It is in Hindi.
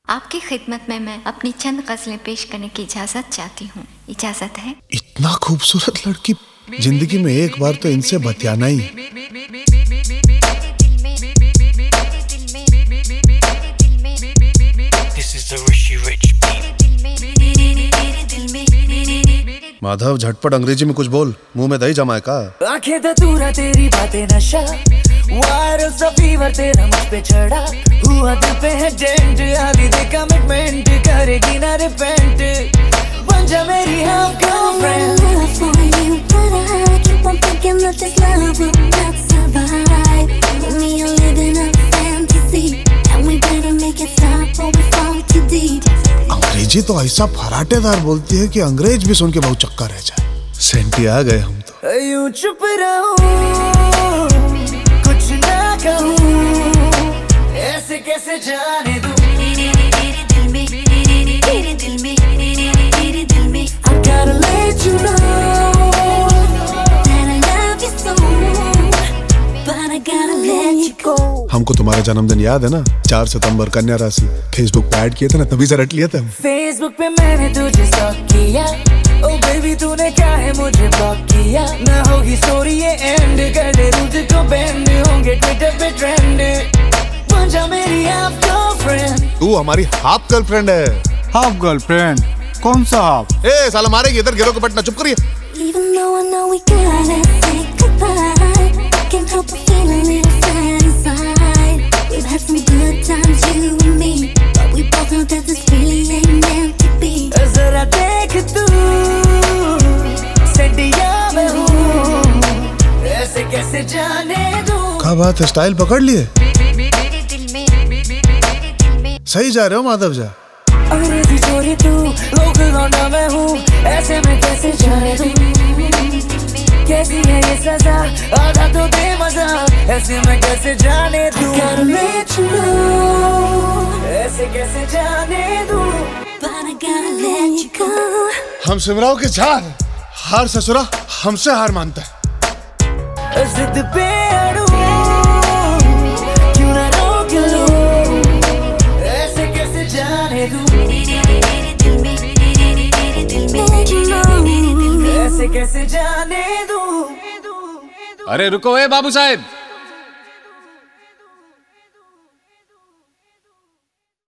आपकी खिदमत में मैं अपनी चंद गज़लें पेश करने की इजाज़त चाहती हूँ। इजाज़त है? इतना खूबसूरत लड़की, जिंदगी में एक बार तो इनसे बतियाना ही है। माधव झटपट अंग्रेजी में कुछ बोल, मुंह में दही जमा है का? आंखें धतूरा तेरी बातें नशा, वायरल सा फीवर तेरा मुझ पे चढ़ा, हुआ दिल पे है डेंट, आदि दे कमिटमेंट, करेगी ना रिपेंट, बन जा मेरी हाफ गर्लफ्रेंड। अंग्रेजी तो ऐसा फराटेदार बोलती है कि अंग्रेज भी सुन के बहुत चक्का रह जाए। सेंटी आ गए हम तो। यूं चुप रहूं, कुछ ना कहूं, ऐसे कैसे जाने दूं, I gotta let you know that I love you so, but I gotta let you go। हमको तुम्हारा जन्मदिन याद है ना? 4 सितंबर, कन्या राशि। फेसबुक पे ऐड किए थे ना, तभी से रट लिए थे हम। फेसबुक पे मैंने तुझे स्टॉक किया, ओ बेबी तूने क्या है मुझे ब्लॉक किया, ना होगी स्टोरी ये एंड, कर दे तुझको बैंड, होंगे ट्विटर पे ट्रेंड, बन जा मेरी हाफ गर्लफ्रेंड। तू हमारी हाफ गर्लफ्रेंड है। Half girlfriend? कौन सा हाफ? ए साला मारेगी, इधर गिरो के पटना, चुप करिए। Even though I know we gotta say goodbye, I can't help but feel a little sad inside. We've had some good times, you and me, but we both know that this really ain't meant to be. जरा देख तू, सैंडिया में हूँ, ऐसे कैसे जाने दूं। क्या बात है, स्टाइल पकड़ लिए? सही जा रहे हो माधव जा। अंग्रेजी छोरी तू, लोकल लौंडा मैं हूँ, ऐसे में कैसे जाने दूं, कैसी है ये सजा, आधा तो दे मजा, ऐसे में कैसे जाने दूं, gotta let you know, ऐसे कैसे जाने दूं, But I gotta let you go। हम सिमराव के चार, हार ससुरा हमसे हार मानता है। जिद पे अड़ूं, क्यों ना रोक लूं, ऐसे कैसे जाने दूं, ऐसे कैसे जाने दूं। अरे रुको ए बाबू साहब,